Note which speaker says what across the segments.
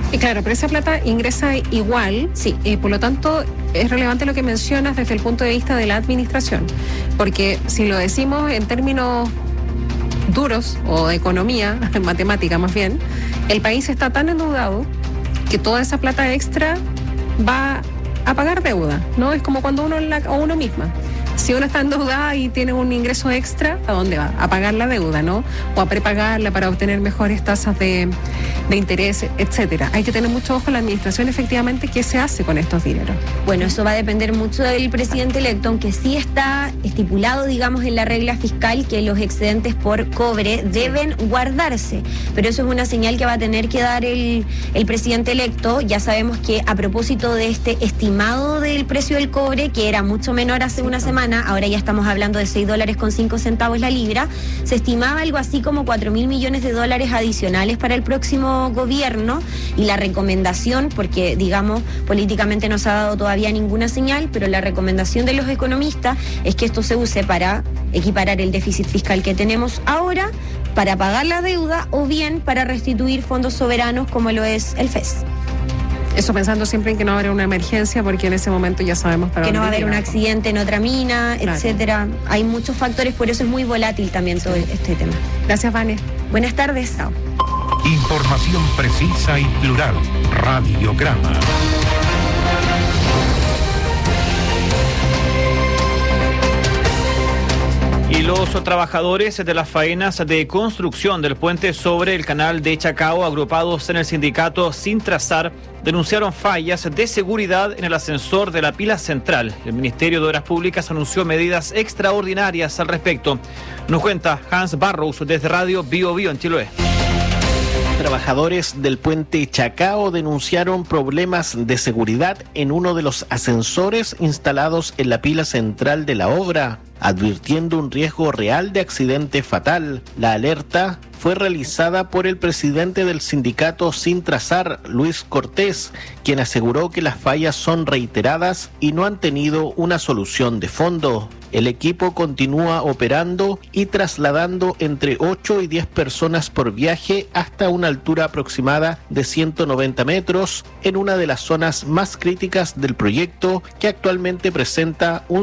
Speaker 1: Y claro, pero esa plata ingresa igual,
Speaker 2: Sí.
Speaker 1: Por lo tanto es relevante lo que mencionas desde el punto de vista de la administración, porque si lo decimos en términos duros o de economía, en matemática más bien, el país está tan endeudado que toda esa plata extra va a pagar deuda, ¿no? Es como cuando uno misma. Si uno está endeudada y tiene un ingreso extra, ¿a dónde va? A pagar la deuda, ¿no? O a prepagarla para obtener mejores tasas de interés, etcétera. Hay que tener mucho ojo en la administración, efectivamente, qué se hace con estos dineros.
Speaker 2: Bueno, eso va a depender mucho del presidente electo, aunque sí está estipulado, digamos, en la regla fiscal que los excedentes por cobre deben guardarse. Pero eso es una señal que va a tener que dar el presidente electo. Ya sabemos que a propósito de este estimado del precio del cobre, que era mucho menor hace una semana, ahora ya estamos hablando de $6.05 la libra, se estimaba algo así como 4.000 millones de dólares adicionales para el próximo gobierno, y la recomendación, porque digamos políticamente no se ha dado todavía ninguna señal, pero la recomendación de los economistas es que esto se use para equiparar el déficit fiscal que tenemos ahora, para pagar la deuda o bien para restituir fondos soberanos como lo es el FES.
Speaker 1: Eso pensando siempre en que no va a haber una emergencia, porque en ese momento ya sabemos para
Speaker 2: que no va a
Speaker 1: dónde
Speaker 2: haber un
Speaker 1: llega.
Speaker 2: accidente en otra mina,
Speaker 1: Claro.
Speaker 2: etcétera. Hay muchos factores, por eso es muy volátil también todo este tema.
Speaker 1: Gracias, Vane.
Speaker 2: Buenas tardes.
Speaker 1: Chao.
Speaker 3: Información precisa y plural. Radiograma.
Speaker 4: Y los trabajadores de las faenas de construcción del puente sobre el canal de Chacao, agrupados en el sindicato Sin Trazar, denunciaron fallas de seguridad en el ascensor de la pila central. El Ministerio de Obras Públicas anunció medidas extraordinarias al respecto. Nos cuenta Hans Barrows desde Radio Bio Bio en Chiloé.
Speaker 5: Trabajadores del puente Chacao denunciaron problemas de seguridad en uno de los ascensores instalados en la pila central de la obra, advirtiendo un riesgo real de accidente fatal. La alerta fue realizada por el presidente del sindicato Sin Trazar, Luis Cortés, quien aseguró que las fallas son reiteradas y no han tenido una solución de fondo. El equipo continúa operando y trasladando entre 8 y 10 personas por viaje hasta una altura aproximada de 190 metros en una de las zonas más críticas del proyecto, que actualmente presenta un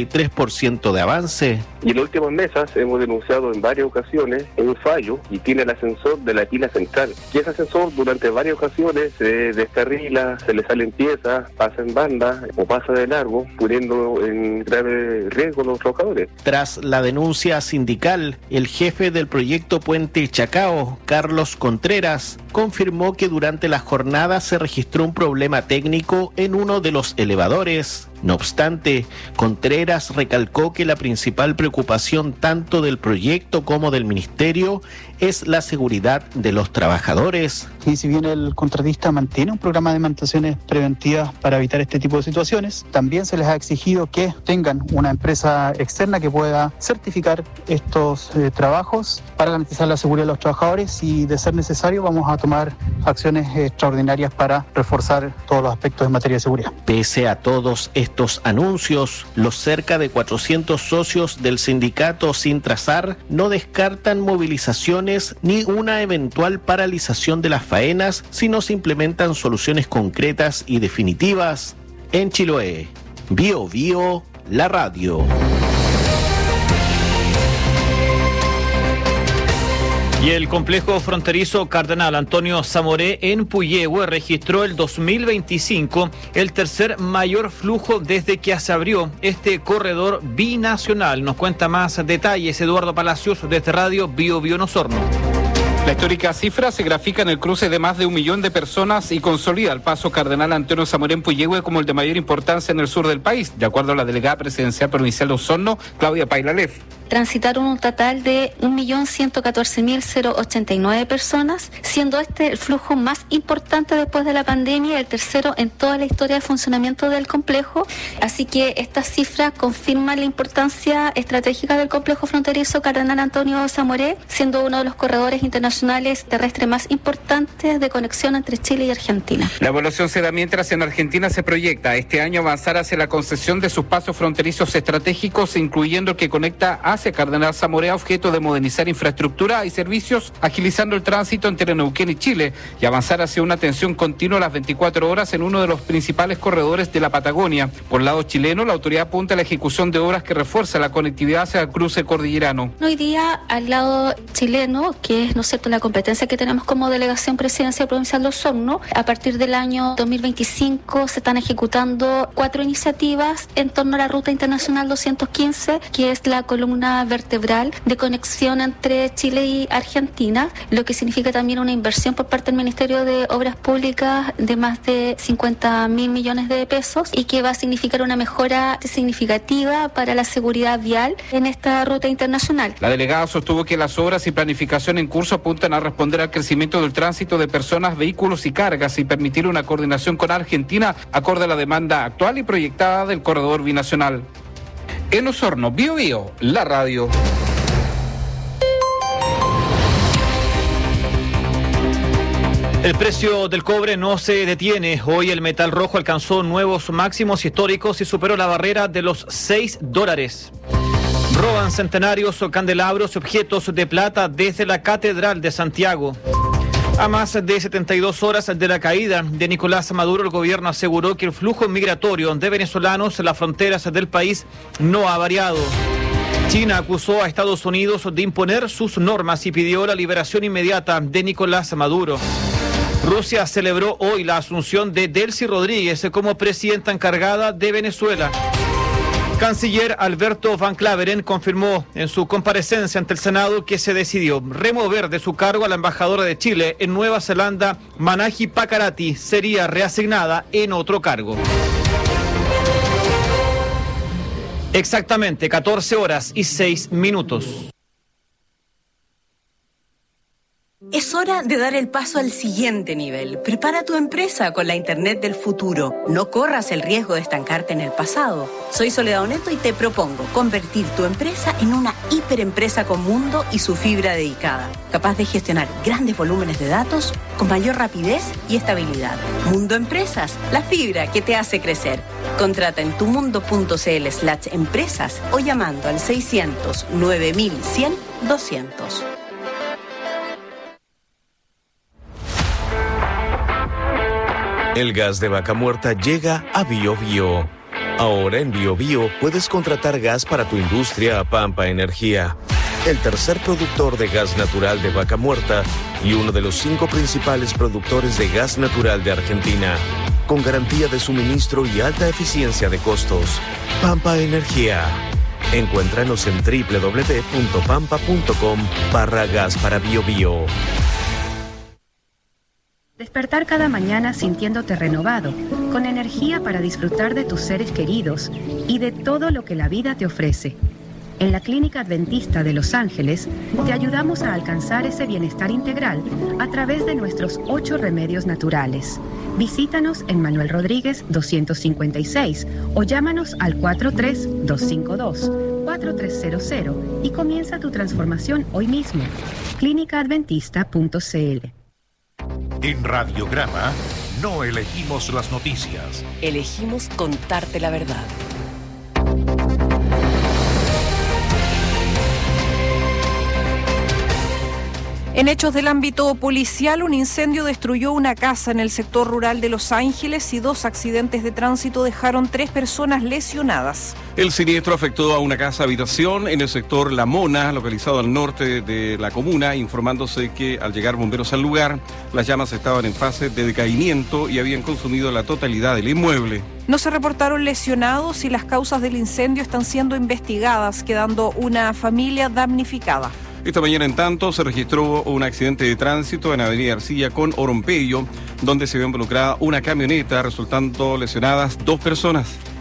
Speaker 5: 63% de avance.
Speaker 6: Y en las últimas mesas hemos denunciado en varias ocasiones un fallo y tiene el ascensor de la pila central. Y ese ascensor durante varias ocasiones se descarrila, se le salen piezas, pasa en banda o pasa de largo, poniendo en grave riesgo a los trabajadores.
Speaker 5: Tras la denuncia sindical, el jefe del proyecto Puente Chacao, Carlos Contreras, confirmó que durante la jornada se registró un problema técnico en uno de los elevadores. No obstante, Contreras recalcó que la principal preocupación tanto del proyecto como del ministerio es la seguridad de los trabajadores.
Speaker 7: Y si bien el contratista mantiene un programa de mantenciones preventivas para evitar este tipo de situaciones, también se les ha exigido que tengan una empresa externa que pueda certificar estos trabajos para garantizar la seguridad de los trabajadores, y de ser necesario vamos a tomar acciones extraordinarias para reforzar todos los aspectos en materia de seguridad.
Speaker 5: Pese a todos estos anuncios, los cerca de 400 socios del sindicato Sin Trazar no descartan movilizaciones ni una eventual paralización de las faenas si no se implementan soluciones concretas y definitivas. En Chiloé, Bio Bio, la radio.
Speaker 4: Y el complejo fronterizo Cardenal Antonio Zamoré en Puyehue registró el 2025 el tercer mayor flujo desde que se abrió este corredor binacional. Nos cuenta más detalles Eduardo Palacios desde Radio Bio Bio en Osorno.
Speaker 8: La histórica cifra se grafica en el cruce de más de 1 millón de personas y consolida el paso Cardenal Antonio Zamoré en Puyehue como el de mayor importancia en el sur del país, de acuerdo a la delegada presidencial provincial de Osorno, Claudia Pailalef.
Speaker 9: Transitaron un total de 1.114.089 personas, siendo este el flujo más importante después de la pandemia, el tercero en toda la historia de funcionamiento del complejo. Así que estas cifras confirman la importancia estratégica del complejo fronterizo Cardenal Antonio Zamoré, siendo uno de los corredores internacionales terrestres más importantes de conexión entre Chile y Argentina.
Speaker 8: La evaluación se da mientras en Argentina se proyecta este año avanzar hacia la concesión de sus pasos fronterizos estratégicos, incluyendo el que conecta a hacia Cardenal Zamora, objeto de modernizar infraestructura y servicios, agilizando el tránsito entre Neuquén y Chile y avanzar hacia una atención continua a las 24 horas en uno de los principales corredores de la Patagonia. Por el lado chileno, la autoridad apunta a la ejecución de obras que refuerzan la conectividad hacia el cruce cordillerano.
Speaker 9: Hoy día, al lado chileno, que es, ¿no es cierto?, la competencia que tenemos como delegación presidencial provincial de Osorno, a partir del año 2025 se están ejecutando 4 iniciativas en torno a la Ruta Internacional 215, que es la columna vertebral de conexión entre Chile y Argentina, lo que significa también una inversión por parte del Ministerio de Obras Públicas de más de 50.000 millones de pesos y que va a significar una mejora significativa para la seguridad vial en esta ruta internacional.
Speaker 8: La delegada sostuvo que las obras y planificación en curso apuntan a responder al crecimiento del tránsito de personas, vehículos y cargas y permitir una coordinación con Argentina acorde a la demanda actual y proyectada del corredor binacional. En Osorno, Bio Bio, la radio.
Speaker 4: El precio del cobre no se detiene. Hoy el metal rojo alcanzó nuevos máximos históricos y superó la barrera de los $6. Roban centenarios o candelabros y objetos de plata desde la Catedral de Santiago. A más de 72 horas de la caída de Nicolás Maduro, el gobierno aseguró que el flujo migratorio de venezolanos en las fronteras del país no ha variado. China acusó a Estados Unidos de imponer sus normas y pidió la liberación inmediata de Nicolás Maduro. Rusia celebró hoy la asunción de Delcy Rodríguez como presidenta encargada de Venezuela. Canciller Alberto Van Claveren confirmó en su comparecencia ante el Senado que se decidió remover de su cargo a la embajadora de Chile en Nueva Zelanda, Manahi Pakarati. Sería reasignada en otro cargo. Exactamente 14:06.
Speaker 10: Es hora de dar el paso al siguiente nivel. Prepara tu empresa con la Internet del futuro. No corras el riesgo de estancarte en el pasado. Soy Soledad Oneto y te propongo convertir tu empresa en una hiperempresa con Mundo y su fibra dedicada, capaz de gestionar grandes volúmenes de datos con mayor rapidez y estabilidad. Mundo Empresas, la fibra que te hace crecer. Contrata en tumundo.cl/empresas o llamando al 600 9100 200.
Speaker 11: El gas de vaca muerta llega a Bio Bio. Ahora en Bio Bio puedes contratar gas para tu industria a Pampa Energía, el tercer productor de gas natural de vaca muerta y uno de los 5 principales productores de gas natural de Argentina, con garantía de suministro y alta eficiencia de costos. Pampa Energía. Encuéntranos en www.pampa.com/gas para Bio Bio.
Speaker 12: Despertar cada mañana sintiéndote renovado, con energía para disfrutar de tus seres queridos y de todo lo que la vida te ofrece. En la Clínica Adventista de Los Ángeles te ayudamos a alcanzar ese bienestar integral a través de nuestros 8 remedios naturales. Visítanos en Manuel Rodríguez 256 o llámanos al 43252-4300 y comienza tu transformación hoy mismo. clínicaadventista.cl.
Speaker 3: En Radiograma no elegimos las noticias.
Speaker 10: Elegimos contarte la verdad. En hechos del ámbito policial, un incendio destruyó una casa en el sector rural de Los Ángeles y 2 accidentes de tránsito dejaron 3 personas lesionadas.
Speaker 13: El siniestro afectó a una casa habitación en el sector La Mona, localizado al norte de la comuna, informándose que al llegar bomberos al lugar, las llamas estaban en fase de decaimiento y habían consumido la totalidad del inmueble.
Speaker 10: No se reportaron lesionados y las causas del incendio están siendo investigadas, quedando una familia damnificada.
Speaker 13: Esta mañana, en tanto, se registró un accidente de tránsito en Avenida Arcilla con Orompeyo, donde se vio involucrada una camioneta, resultando lesionadas 2 personas.